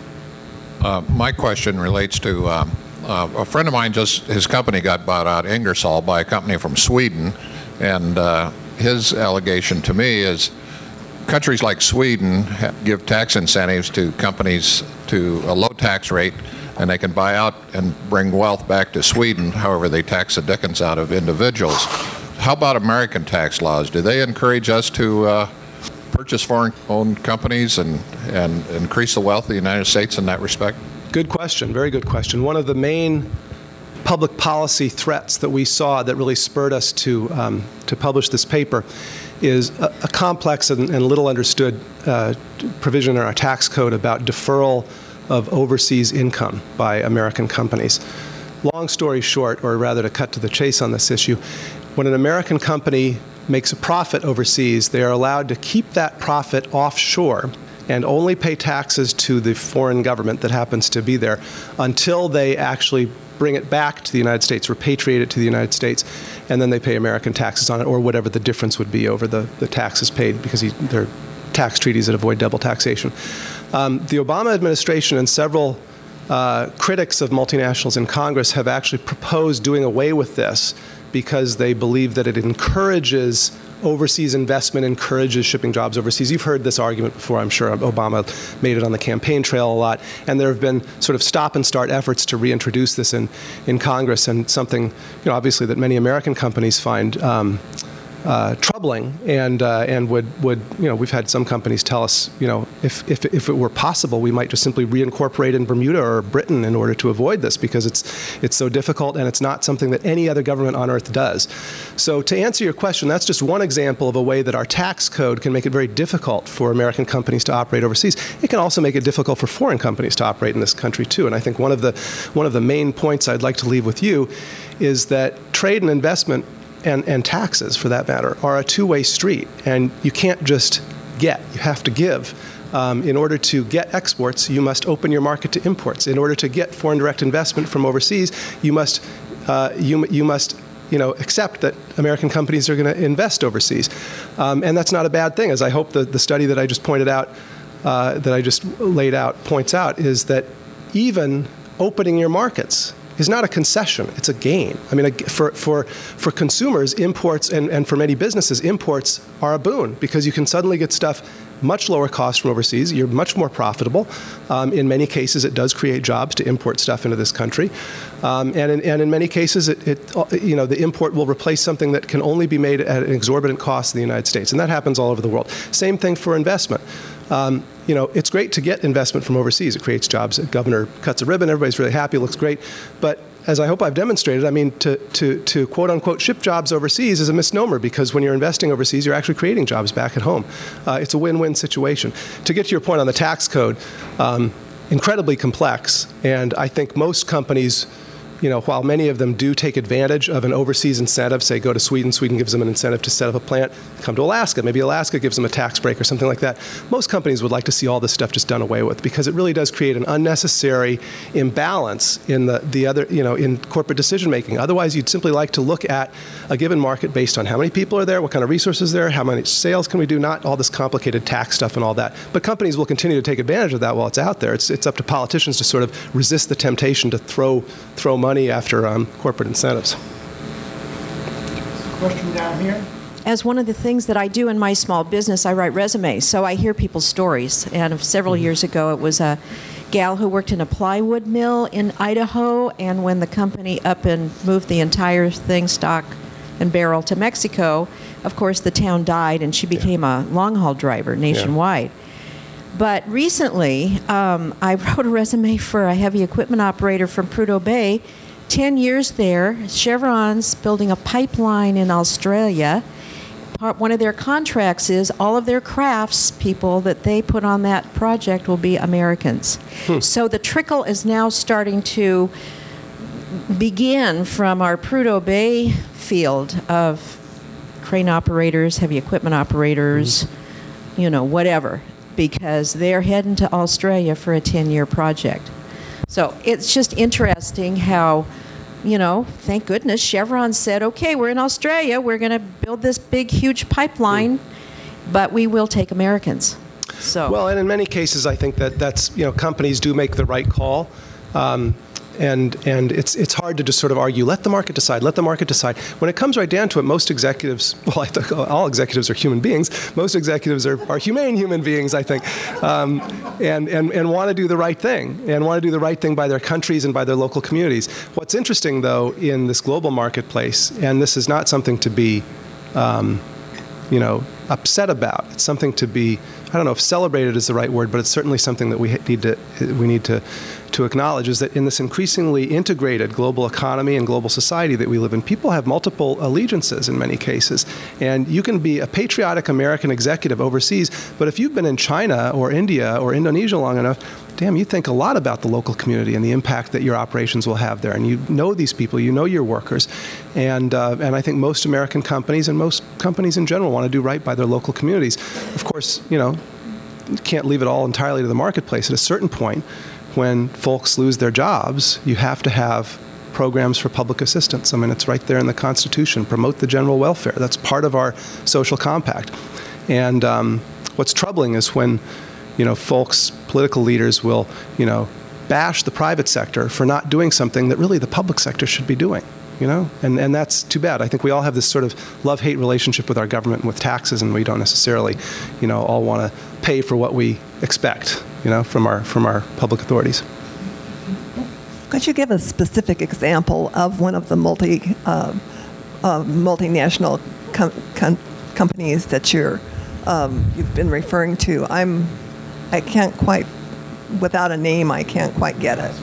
My question relates to a friend of mine. His company got bought out, Ingersoll, by a company from Sweden, and his allegation to me is countries like Sweden give tax incentives to companies to a low tax rate, and they can buy out and bring wealth back to Sweden. However, they tax the dickens out of individuals. How about American tax laws? Do they encourage us to purchase foreign-owned companies and increase the wealth of the United States in that respect? Good question. Very good question. One of the main public policy threats that we saw that really spurred us to publish this paper is a complex and little understood provision in our tax code about deferral of overseas income by American companies. Long story short, or rather to cut to the chase on this issue, when an American company makes a profit overseas, they are allowed to keep that profit offshore and only pay taxes to the foreign government that happens to be there until they actually bring it back to the United States, repatriate it to the United States, and then they pay American taxes on it, or whatever the difference would be over the taxes paid, because they're tax treaties that avoid double taxation. The Obama administration and several critics of multinationals in Congress have actually proposed doing away with this because they believe that it encourages overseas investment, encourages shipping jobs overseas. You've heard this argument before, I'm sure. Obama made it on the campaign trail a lot. And there have been sort of stop-and-start efforts to reintroduce this in Congress, and something, obviously that many American companies find troubling, and would we've had some companies tell us, if it were possible, we might just simply reincorporate in Bermuda or Britain in order to avoid this, because it's so difficult and it's not something that any other government on earth does. So to answer your question, that's just one example of a way that our tax code can make it very difficult for American companies to operate overseas. It can also make it difficult for foreign companies to operate in this country too. And I think one of the main points I'd like to leave with you is that trade and investment and taxes, for that matter, are a two-way street, and you can't just get, you have to give. In order to get exports, you must open your market to imports. In order to get foreign direct investment from overseas, you must accept that American companies are going to invest overseas. And that's not a bad thing, as I hope the study that I just pointed out, that I just laid out, points out, is that even opening your markets is not a concession, it's a gain. I mean, for consumers, imports, and for many businesses, imports are a boon, because you can suddenly get stuff much lower cost from overseas. You're much more profitable. In many cases, it does create jobs to import stuff into this country. And in many cases, the import will replace something that can only be made at an exorbitant cost in the United States. And that happens all over the world. Same thing for investment. It's great to get investment from overseas. It creates jobs. The governor cuts a ribbon. Everybody's really happy. It looks great. But as I hope I've demonstrated, I mean, to quote-unquote ship jobs overseas is a misnomer, because when you're investing overseas, you're actually creating jobs back at home. It's a win-win situation. To get to your point on the tax code, incredibly complex, and I think most companies, while many of them do take advantage of an overseas incentive, say go to Sweden, Sweden gives them an incentive to set up a plant, come to Alaska, maybe Alaska gives them a tax break or something like that. Most companies would like to see all this stuff just done away with, because it really does create an unnecessary imbalance in the other, in corporate decision making. Otherwise, you'd simply like to look at a given market based on how many people are there, what kind of resources there, how many sales can we do, not all this complicated tax stuff and all that. But companies will continue to take advantage of that while it's out there. It's up to politicians to sort of resist the temptation to throw money after corporate incentives. Question down here. As one of the things that I do in my small business, I write resumes, so I hear people's stories. And several years ago, it was a gal who worked in a plywood mill in Idaho, and when the company up and moved the entire thing, stock and barrel, to Mexico, of course, the town died, and she became a long-haul driver nationwide. But recently, I wrote a resume for a heavy equipment operator from Prudhoe Bay. 10 years there. Chevron's building a pipeline in Australia. one of their contracts is all of their crafts people that they put on that project will be Americans. So the trickle is now starting to begin from our Prudhoe Bay field of crane operators, heavy equipment operators, whatever, because they're heading to Australia for a 10-year project. So it's just interesting how, thank goodness Chevron said, okay, we're in Australia, we're going to build this big, huge pipeline, but we will take Americans. So. Well, and in many cases, I think that's companies do make the right call. And it's hard to just sort of argue, let the market decide, let the market decide. When it comes right down to it, most executives, well, I think all executives are human beings. Most executives are humane human beings, I think, and want to do the right thing, and want to do the right thing by their countries and by their local communities. What's interesting, though, in this global marketplace, and this is not something to be, upset about. It's something to be, I don't know if celebrated is the right word, but it's certainly something that we need to acknowledge, is that in this increasingly integrated global economy and global society that we live in, people have multiple allegiances in many cases. And you can be a patriotic American executive overseas, but if you've been in China or India or Indonesia long enough, damn, you think a lot about the local community and the impact that your operations will have there. And you know these people, you know your workers. And I think most American companies and most companies in general want to do right by their local communities. Of course, you can't leave it all entirely to the marketplace. At a certain point, when folks lose their jobs, you have to have programs for public assistance. I mean, it's right there in the Constitution. Promote the general welfare. That's part of our social compact. And what's troubling is when, folks, political leaders will, bash the private sector for not doing something that really the public sector should be doing. And that's too bad. I think we all have this sort of love-hate relationship with our government and with taxes, and we don't necessarily, all want to pay for what we expect, from our public authorities. Could you give a specific example of one of the multinational companies that you've been referring to? I can't quite, without a name, I can't quite get it.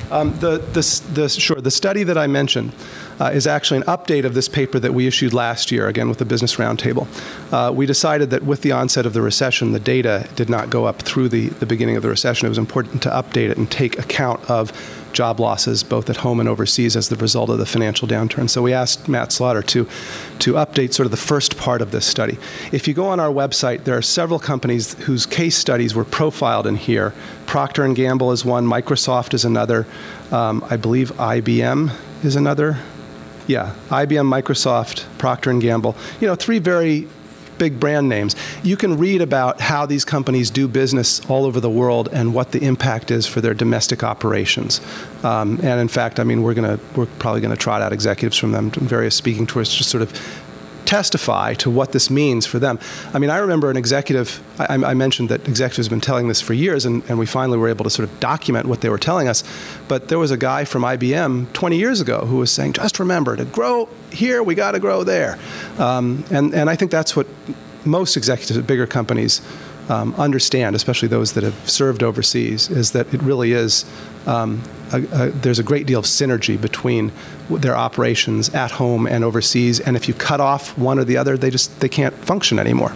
The study that I mentioned is actually an update of this paper that we issued last year, again with the Business Roundtable. We decided that with the onset of the recession, the data did not go up through the beginning of the recession. It was important to update it and take account of job losses both at home and overseas as the result of the financial downturn. So we asked Matt Slaughter to update sort of the first part of this study. If you go on our website, there are several companies whose case studies were profiled in here. Procter & Gamble is one, Microsoft is another, I believe IBM is another. Yeah, IBM, Microsoft, Procter & Gamble. Three very big brand names. You can read about how these companies do business all over the world and what the impact is for their domestic operations. And in fact, I mean, we're probably going to trot out executives from them, various speaking tours, to sort of testify to what this means for them. I mean, I remember an executive, I mentioned that executives have been telling this for years, and we finally were able to sort of document what they were telling us. But there was a guy from IBM 20 years ago who was saying, just remember, to grow here, we got to grow there. And I think that's what most executives at bigger companies understand, especially those that have served overseas, is that it really is, there's a great deal of synergy between their operations at home and overseas, and if you cut off one or the other, they can't function anymore.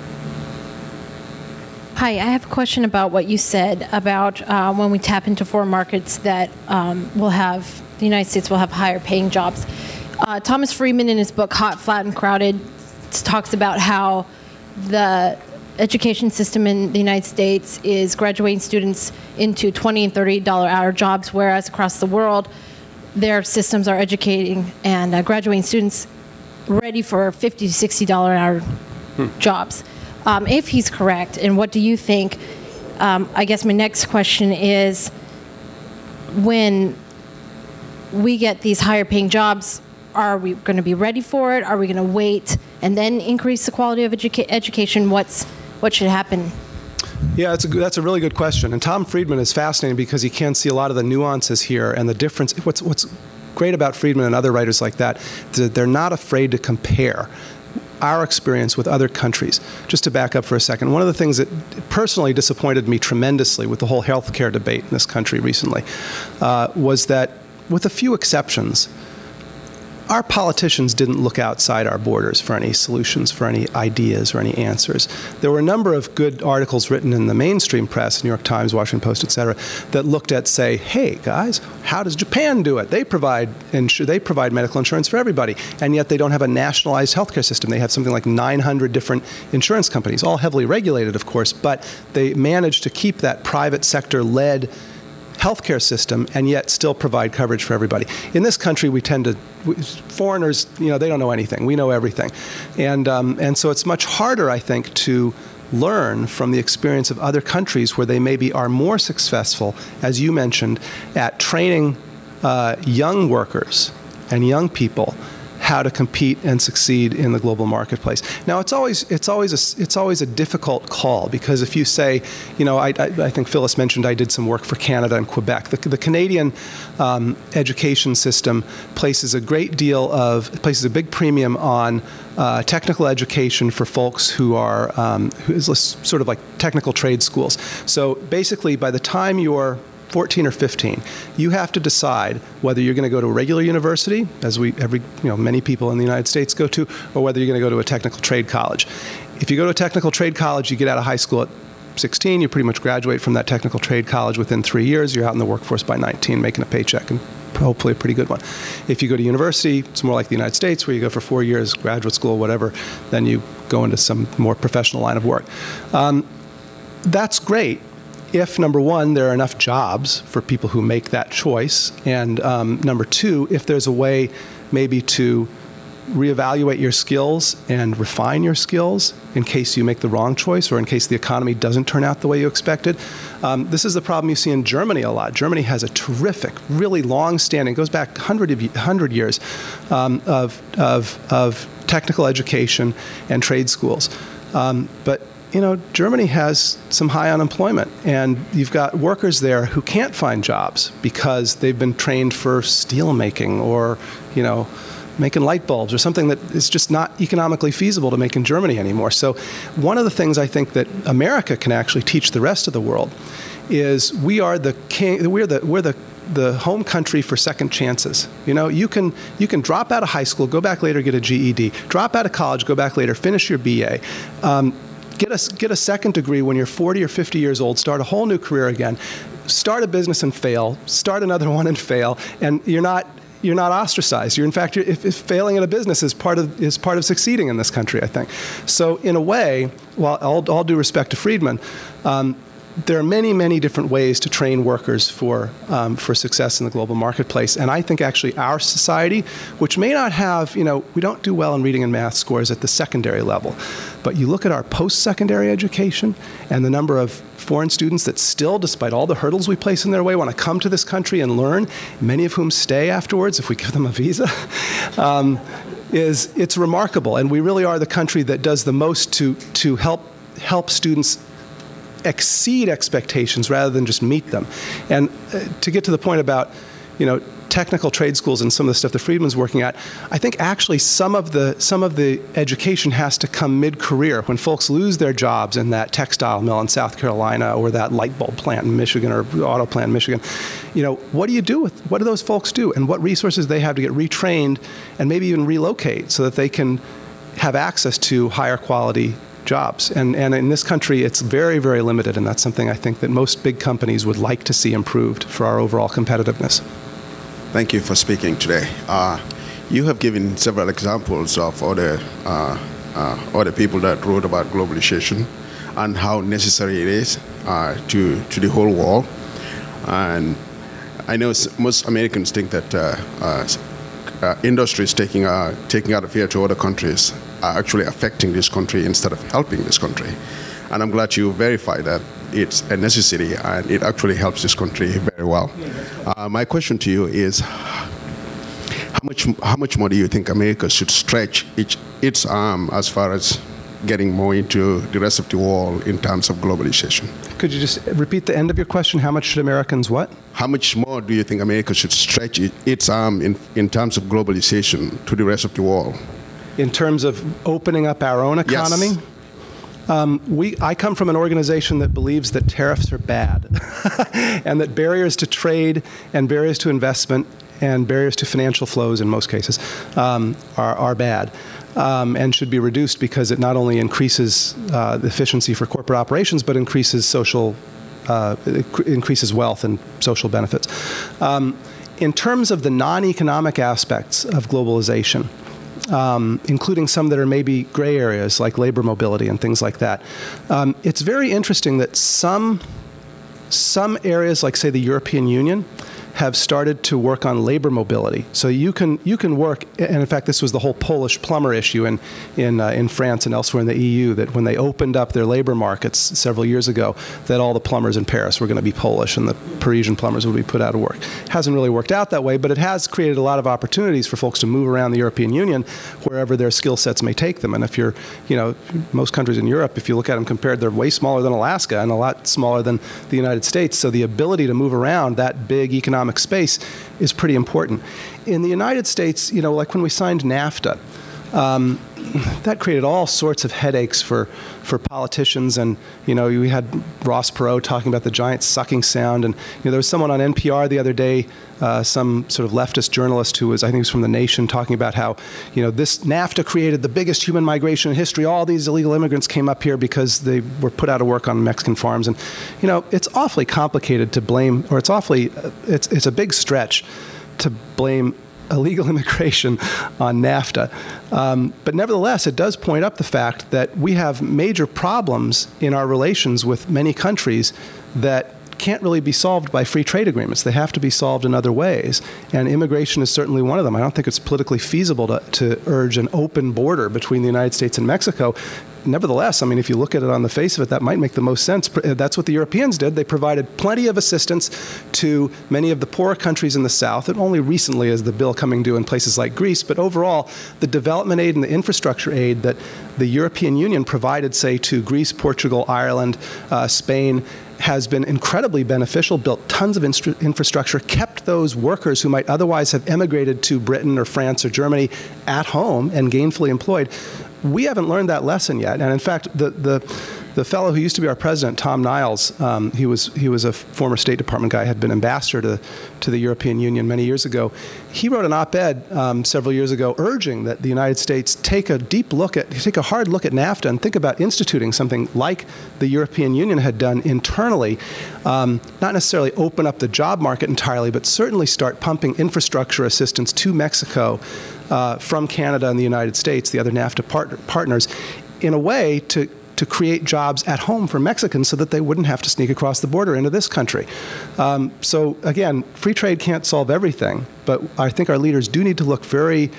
Hi, I have a question about what you said about when we tap into foreign markets that the United States will have higher paying jobs. Thomas Friedman in his book Hot, Flat, and Crowded talks about how the education system in the United States is graduating students into $20 and $30 hour jobs, whereas across the world, their systems are educating and graduating students ready for $50 to $60 an hour jobs. If he's correct, and what do you think? I guess my next question is, when we get these higher paying jobs, are we going to be ready for it? Are we going to wait and then increase the quality of education? What should happen? Yeah, that's a really good question. And Tom Friedman is fascinating because he can see a lot of the nuances here and the difference. What's great about Friedman and other writers like that is that they're not afraid to compare our experience with other countries. Just to back up for a second, one of the things that personally disappointed me tremendously with the whole healthcare debate in this country recently was that, with a few exceptions, our politicians didn't look outside our borders for any solutions, for any ideas or any answers. There were a number of good articles written in the mainstream press, New York Times, Washington Post, et cetera, that looked at, say, hey, guys, how does Japan do it? They provide medical insurance for everybody, and yet they don't have a nationalized healthcare system. They have something like 900 different insurance companies, all heavily regulated, of course, but they managed to keep that private sector-led healthcare system and yet still provide coverage for everybody. In this country, we tend to, foreigners, they don't know anything. We know everything. And so it's much harder, I think, to learn from the experience of other countries where they maybe are more successful, as you mentioned, at training young workers and young people how to compete and succeed in the global marketplace. Now, it's always a difficult call, because if you say, I think Phyllis mentioned I did some work for Canada and Quebec. The Canadian education system places a big premium on technical education for folks who are sort of like technical trade schools. So basically, by the time you're 14 or 15, you have to decide whether you're going to go to a regular university, as many people in the United States go to, or whether you're going to go to a technical trade college. If you go to a technical trade college, you get out of high school at 16, you pretty much graduate from that technical trade college within 3 years. You're out in the workforce by 19, making a paycheck, and hopefully a pretty good one. If you go to university, it's more like the United States, where you go for 4 years, graduate school, whatever, then you go into some more professional line of work. That's great if, number one, there are enough jobs for people who make that choice, and number two, if there's a way maybe to reevaluate your skills and refine your skills in case you make the wrong choice or in case the economy doesn't turn out the way you expected. This is the problem you see in Germany a lot. Germany has a terrific, really long-standing, goes back 100 years of technical education and trade schools. But Germany has some high unemployment, and you've got workers there who can't find jobs because they've been trained for steel making or, making light bulbs or something that is just not economically feasible to make in Germany anymore. So one of the things I think that America can actually teach the rest of the world is we're the home country for second chances. You can drop out of high school, go back later, get a GED, drop out of college, go back later, finish your BA. Get a second degree when you're 40 or 50 years old, start a whole new career again, start a business and fail, start another one and fail, and you're not ostracized. In fact, if failing at a business is part of succeeding in this country, I think. So in a way, while all due respect to Friedman, there are many, many different ways to train workers for success in the global marketplace. And I think actually our society, which may not have, we don't do well in reading and math scores at the secondary level, but you look at our post-secondary education and the number of foreign students that still, despite all the hurdles we place in their way, want to come to this country and learn, many of whom stay afterwards if we give them a visa, it's remarkable. And we really are the country that does the most to help students exceed expectations rather than just meet them. And to get to the point about, technical trade schools and some of the stuff that Friedman's working at, I think actually some of the education has to come mid-career when folks lose their jobs in that textile mill in South Carolina or that light bulb plant in Michigan or auto plant in Michigan. What do those folks do, and what resources they have to get retrained and maybe even relocate so that they can have access to higher quality jobs. And in this country, it's very, very limited, and that's something I think that most big companies would like to see improved for our overall competitiveness. Thank you for speaking today. You have given several examples of other people that wrote about globalization and how necessary it is to the whole world. And I know most Americans think that industries taking out of here to other countries are actually affecting this country instead of helping this country. And I'm glad you verify that it's a necessity and it actually helps this country very well. My question to you is, how much more do you think America should stretch its arm as far as getting more into the rest of the world in terms of globalization? Could you just repeat the end of your question? How much should Americans what? How much more do you think America should stretch its arm in terms of globalization to the rest of the world? In terms of opening up our own economy? Yes. I come from an organization that believes that tariffs are bad and that barriers to trade and barriers to investment and barriers to financial flows in most cases are bad. And should be reduced because it not only increases the efficiency for corporate operations, but increases increases wealth and social benefits. In terms of the non-economic aspects of globalization, including some that are maybe gray areas like labor mobility and things like that, it's very interesting that some areas, like say the European Union, have started to work on labor mobility. So you can work, and in fact, this was the whole Polish plumber issue in France and elsewhere in the EU, that when they opened up their labor markets several years ago, that all the plumbers in Paris were going to be Polish and the Parisian plumbers would be put out of work. It hasn't really worked out that way, but it has created a lot of opportunities for folks to move around the European Union wherever their skill sets may take them. And if you're, most countries in Europe, if you look at them compared, they're way smaller than Alaska and a lot smaller than the United States. So the ability to move around that big economic space is pretty important. In the United States, like when we signed NAFTA, that created all sorts of headaches for politicians, and we had Ross Perot talking about the giant sucking sound, and there was someone on NPR the other day, some sort of leftist journalist who was, I think he was from The Nation, talking about how this NAFTA created the biggest human migration in history. All these illegal immigrants came up here because they were put out of work on Mexican farms, and it's awfully complicated to blame, or it's a big stretch to blame illegal immigration on NAFTA. But nevertheless, it does point up the fact that we have major problems in our relations with many countries that can't really be solved by free trade agreements. They have to be solved in other ways, and immigration is certainly one of them. I don't think it's politically feasible to urge an open border between the United States and Mexico. Nevertheless, if you look at it on the face of it, that might make the most sense. That's what the Europeans did. They provided plenty of assistance to many of the poorer countries in the South, and only recently is the bill coming due in places like Greece. But overall, the development aid and the infrastructure aid that the European Union provided, say, to Greece, Portugal, Ireland, Spain, has been incredibly beneficial, built tons of infrastructure, kept those workers who might otherwise have emigrated to Britain or France or Germany at home and gainfully employed. We haven't learned that lesson yet. And in fact, the fellow who used to be our president, Tom Niles, he was a former State Department guy, had been ambassador to the European Union many years ago. He wrote an op-ed several years ago urging that the United States take a hard look at NAFTA and think about instituting something like the European Union had done internally. Not necessarily open up the job market entirely, but certainly start pumping infrastructure assistance to Mexico from Canada and the United States, the other NAFTA partners, in a way to create jobs at home for Mexicans so that they wouldn't have to sneak across the border into this country. So again, free trade can't solve everything, but I think our leaders do need to look very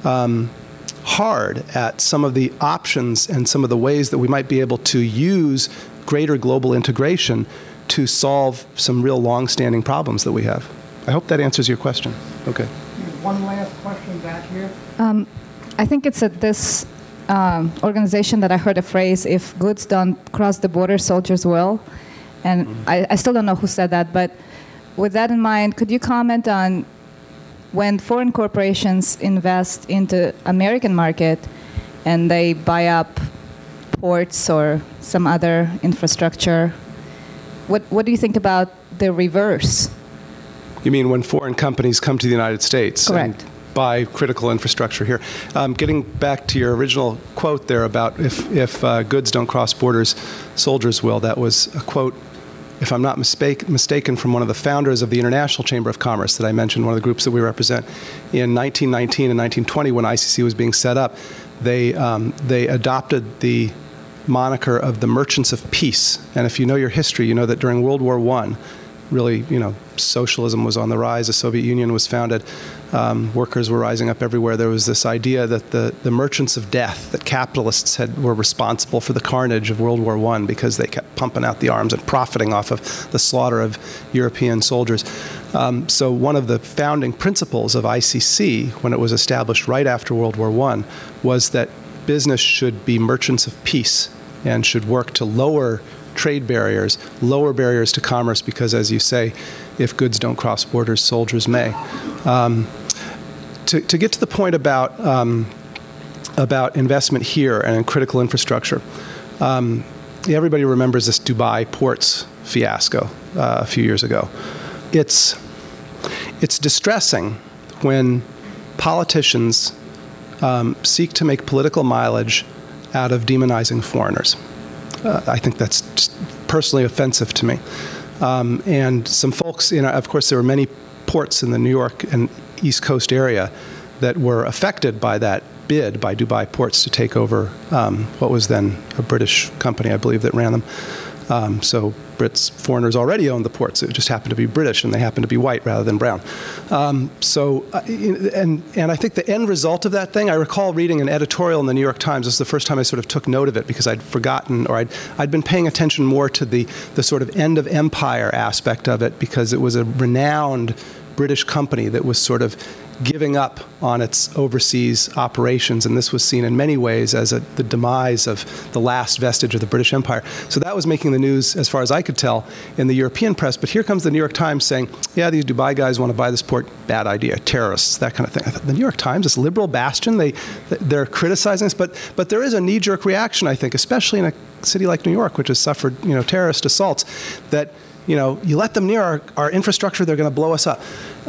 hard at some of the options and some of the ways that we might be able to use greater global integration to solve some real long-standing problems that we have. I hope that answers your question. Okay. One last question back here. I think it's at this organization that I heard a phrase, if goods don't cross the border, soldiers will. And I still don't know who said that, but with that in mind, could you comment on when foreign corporations invest into American market and they buy up ports or some other infrastructure, what do you think about the reverse? You mean when foreign companies come to the United States? Correct. And buy critical infrastructure here. Getting back to your original quote there about if goods don't cross borders, soldiers will, that was a quote, if I'm not mistaken, from one of the founders of the International Chamber of Commerce that I mentioned, one of the groups that we represent. In 1919 and 1920, when ICC was being set up, they adopted the moniker of the Merchants of Peace. And if you know your history, you know that during World War I, really, socialism was on the rise. The Soviet Union was founded. Workers were rising up everywhere. There was this idea that the merchants of death, that capitalists were responsible for the carnage of World War I because they kept pumping out the arms and profiting off of the slaughter of European soldiers. So one of the founding principles of ICC, when it was established right after World War I, was that business should be merchants of peace and should work to lower trade barriers, lower barriers to commerce, because, as you say, if goods don't cross borders, soldiers may. To get to the point about investment here and in critical infrastructure, everybody remembers this Dubai ports fiasco a few years ago. It's distressing when politicians seek to make political mileage out of demonizing foreigners. I think that's just personally offensive to me. And some folks, of course, there were many ports in the New York and East Coast area that were affected by that bid by Dubai Ports to take over what was then a British company, I believe, that ran them. So foreigners already owned the ports. It just happened to be British, and they happened to be white rather than brown. And I think the end result of that thing, I recall reading an editorial in the New York Times. This is the first time I sort of took note of it because I'd forgotten, or I'd been paying attention more to the sort of end of empire aspect of it, because it was a renowned British company that was sort of giving up on its overseas operations, and this was seen in many ways as the demise of the last vestige of the British Empire. So that was making the news, as far as I could tell, in the European press. But here comes the New York Times saying, yeah, these Dubai guys want to buy this port, bad idea, terrorists, that kind of thing. I thought, the New York Times, this liberal bastion, they're criticizing this, but there is a knee-jerk reaction, I think, especially in a city like New York, which has suffered, terrorist assaults, that, you let them near our infrastructure, they're going to blow us up.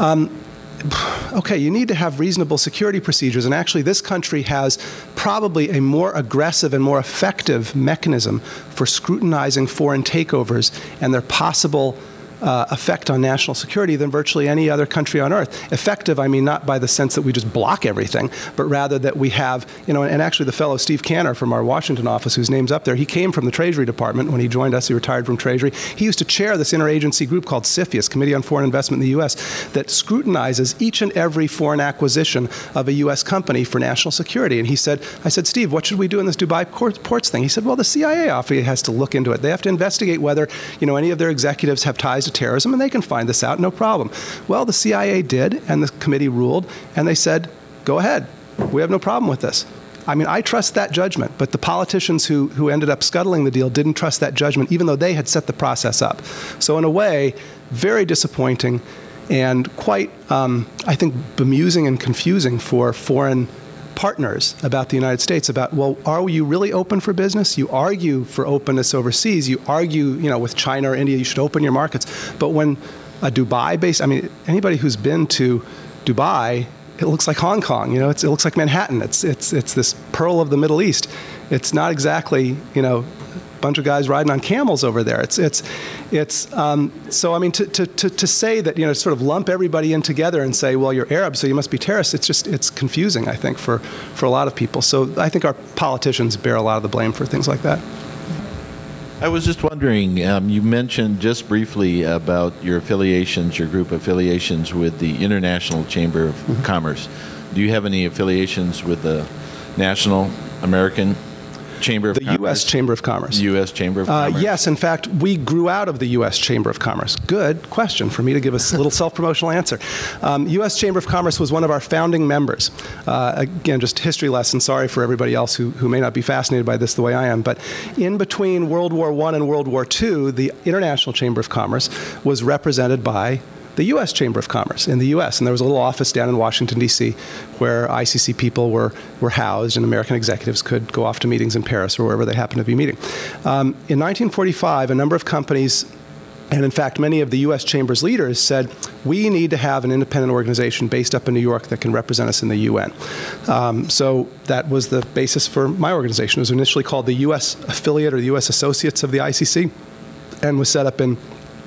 Okay, you need to have reasonable security procedures, and actually this country has probably a more aggressive and more effective mechanism for scrutinizing foreign takeovers and their possible effect on national security than virtually any other country on earth. Effective, I mean, not by the sense that we just block everything, but rather that we have, and actually the fellow Steve Cantor from our Washington office, whose name's up there, he came from the Treasury Department when he joined us. He retired from Treasury. He used to chair this interagency group called CFIUS, Committee on Foreign Investment in the U.S., that scrutinizes each and every foreign acquisition of a U.S. company for national security. And I said, Steve, what should we do in this Dubai ports thing? He said, well, the CIA obviously has to look into it. They have to investigate whether, any of their executives have ties to terrorism, and they can find this out, no problem. Well, the CIA did, and the committee ruled, and they said, go ahead. We have no problem with this. I mean, I trust that judgment, but the politicians who ended up scuttling the deal didn't trust that judgment, even though they had set the process up. So in a way, very disappointing and quite, I think, bemusing and confusing for foreign partners about the United States about, well, are you really open for business? You argue for openness overseas. You argue, with China or India, you should open your markets. But when a Dubai-based, anybody who's been to Dubai, it looks like Hong Kong. It looks like Manhattan. It's this pearl of the Middle East. It's not exactly, a bunch of guys riding on camels over there. So I mean, to say that, sort of lump everybody in together and say, well, you're Arab, so you must be terrorists. It's confusing, I think, for a lot of people. So I think our politicians bear a lot of the blame for things like that. I was just wondering, you mentioned just briefly about your group affiliations with the International Chamber of Commerce. Do you have any affiliations with the National American Chamber of Commerce? The U.S. Chamber of Commerce. U.S. Chamber of Commerce? Yes, in fact, we grew out of the U.S. Chamber of Commerce. Good question for me to give a little self-promotional answer. U.S. Chamber of Commerce was one of our founding members. Again, just history lesson. Sorry for everybody else who may not be fascinated by this the way I am. But in between World War I and World War II, the International Chamber of Commerce was represented by the U.S. Chamber of Commerce in the U.S. And there was a little office down in Washington, D.C., where ICC people were housed, and American executives could go off to meetings in Paris or wherever they happened to be meeting. In 1945, a number of companies, and in fact many of the U.S. Chamber's leaders, said, we need to have an independent organization based up in New York that can represent us in the UN. So that was the basis for my organization. It was initially called the U.S. Affiliate or the U.S. Associates of the ICC, and was set up in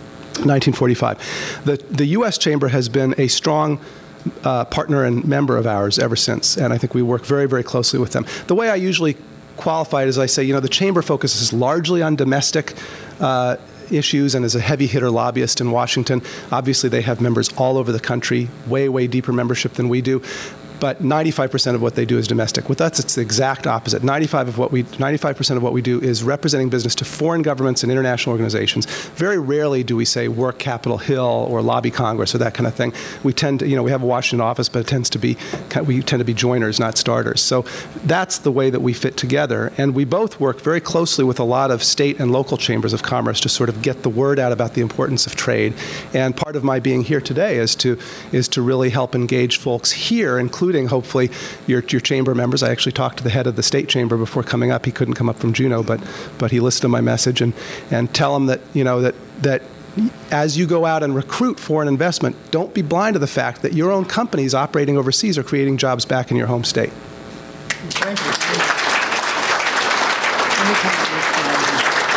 1945. The U.S. Chamber has been a strong partner and member of ours ever since, and I think we work very, very closely with them. The way I usually qualify it is I say, the Chamber focuses largely on domestic issues and is a heavy hitter lobbyist in Washington. Obviously, they have members all over the country, way, way deeper membership than we do. But 95% of what they do is domestic. With us, it's the exact opposite. 95% of what we do is representing business to foreign governments and international organizations. Very rarely do we say work Capitol Hill or lobby Congress or that kind of thing. We tend to, we have a Washington office, but we tend to be joiners, not starters. So that's the way that we fit together. And we both work very closely with a lot of state and local chambers of commerce to sort of get the word out about the importance of trade. And part of my being here today is to really help engage folks here, including hopefully your chamber members. I actually talked to the head of the state chamber before coming up. He couldn't come up from Juneau, but he listened to my message and tell him that that as you go out and recruit foreign investment, don't be blind to the fact that your own companies operating overseas are creating jobs back in your home state. Thank you.